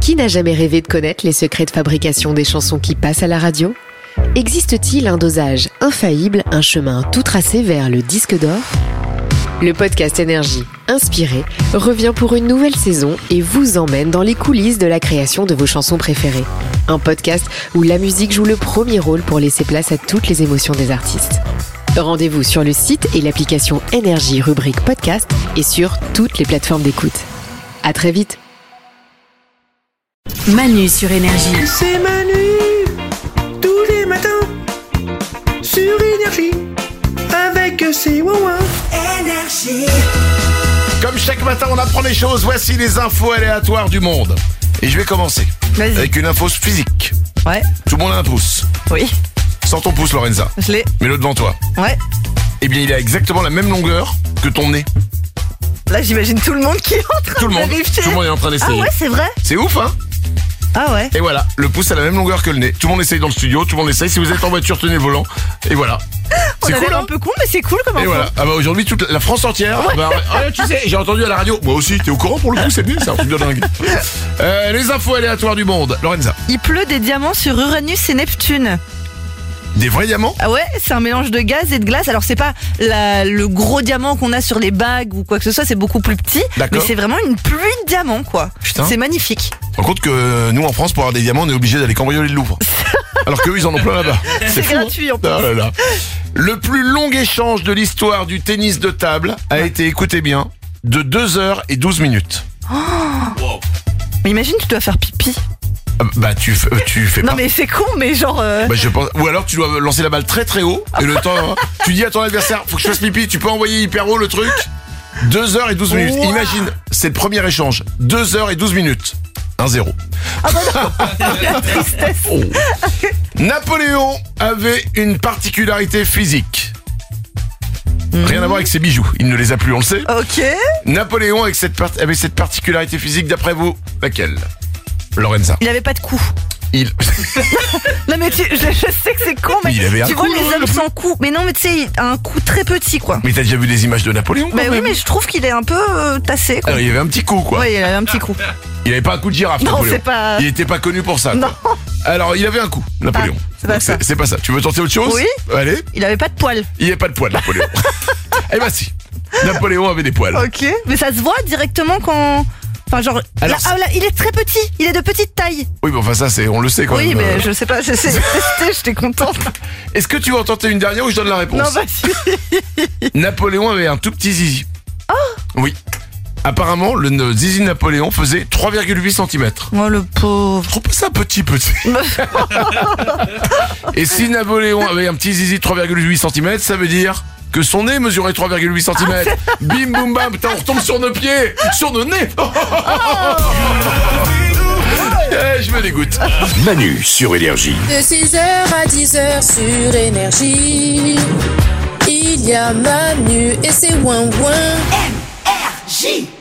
Qui n'a jamais rêvé de connaître les secrets de fabrication des chansons qui passent à la radio ? Existe-t-il un dosage infaillible, un chemin tout tracé vers le disque d'or ? Le podcast Énergie, inspiré, revient pour une nouvelle saison et vous emmène dans les coulisses de la création de vos chansons préférées. Un podcast où la musique joue le premier rôle pour laisser place à toutes les émotions des artistes. Rendez-vous sur le site et l'application Énergie rubrique podcast et sur toutes les plateformes d'écoute. À très vite. Manu sur Énergie. C'est Manu, tous les matins, sur Énergie, avec ses ouin-ouin. Énergie. Comme chaque matin, on apprend des choses. Voici les infos aléatoires du monde. Et je vais commencer. Vas-y. Avec une info physique. Ouais. Tout le monde a un pouce. Oui. Sans ton pouce, Lorenza. Je l'ai. Mets-le devant toi. Ouais. Eh bien, il a exactement la même longueur que ton nez. Là, j'imagine tout le monde qui est en train Tout le de monde. vérifier. Tout le monde est en train d'essayer. Ah ouais, c'est vrai. C'est ouf, hein? Ah ouais. Et voilà, le pouce a la même longueur que le nez. Tout le monde essaye dans le studio, tout le monde essaye. Si vous êtes en voiture, tenez le volant. Et voilà. On C'est a cool, l'air hein? un peu con, mais c'est cool comme Et info. voilà. Ah bah aujourd'hui, toute la France entière. Bah, tu sais, j'ai entendu à la radio. Moi aussi, t'es au courant pour le coup, c'est bien, c'est un truc de dingue. Les infos aléatoires du monde. Lorenza. Il pleut des diamants sur Uranus et Neptune. Des vrais diamants? Ah ouais, c'est un mélange de gaz et de glace. Alors c'est pas le gros diamant qu'on a sur les bagues ou quoi que ce soit, c'est beaucoup plus petit. D'accord. Mais c'est vraiment une pluie de diamants, quoi. Putain. C'est magnifique. Tu te rends compte que nous en France, pour avoir des diamants, on est obligé d'aller cambrioler le Louvre. Alors qu'eux, ils en ont plein là-bas. C'est fou, hein. gratuit en plus. Ah là là. Le plus long échange de l'histoire du tennis de table a été, écoutez bien, de 2h12 minutes. Mais imagine, tu dois faire pipi. Bah tu fais Non pas. mais c'est con, mais genre... Bah, je pense. Ou alors tu dois lancer la balle très très haut et le temps. Tu dis à ton adversaire, faut que je fasse pipi. Tu peux envoyer hyper haut le truc. 2h12 minutes. Wow. Imagine, c'est le premier échange. 2h12 minutes. 1-0. Ah bah non. La tristesse. Oh. Napoléon avait une particularité physique. Rien à voir avec ses bijoux. Il ne les a plus, on le sait. Ok. Napoléon avait cette particularité physique, d'après vous, laquelle? Lorenza. Il avait pas de cou. Il... Non mais je sais que c'est con, mais Il avait un tu cou, vois les hommes sans cou. Mais non, mais tu sais, il a un cou très petit, quoi. Mais t'as déjà vu des images de Napoléon? Bah quand oui, même mais je trouve qu'il est un peu tassé, quoi. Alors, il avait un petit coup, quoi. Ouais, il avait un petit coup. Il avait pas un coup de girafe, Non, Napoléon. c'est pas- Il était pas connu pour ça, Non. quoi. Alors, il avait un coup, Napoléon. Ah, c'est pas Donc, ça. c'est pas ça. Tu veux tenter autre chose? Oui. Allez. Il avait pas de poils. Il n'y a pas de poils, Napoléon. Eh ben si. Napoléon avait des poils. Ok. Mais ça se voit directement quand... Enfin genre... Alors, là, il est très petit. Il est de petite taille. Oui, mais enfin ça, on le sait quand Oui, même. mais je sais pas. J'essaie de tester, j'étais contente. Est-ce que tu veux en tenter une dernière ou je donne la réponse? Non, vas-y. Napoléon avait un tout petit zizi. Oh. Oui. Apparemment, le zizi de Napoléon faisait 3,8 cm. Oh, le pauvre. Trop pas ça petit. Et si Napoléon avait un petit zizi de 3,8 cm, ça veut dire que son nez mesurait 3,8 cm. Bim boum bam, putain, on retombe sur nos pieds, sur nos nez. Eh, je me dégoûte. Manu sur Énergie. De 6h à 10h sur Énergie, il y a Manu et ses ouin-ouin. Énergie.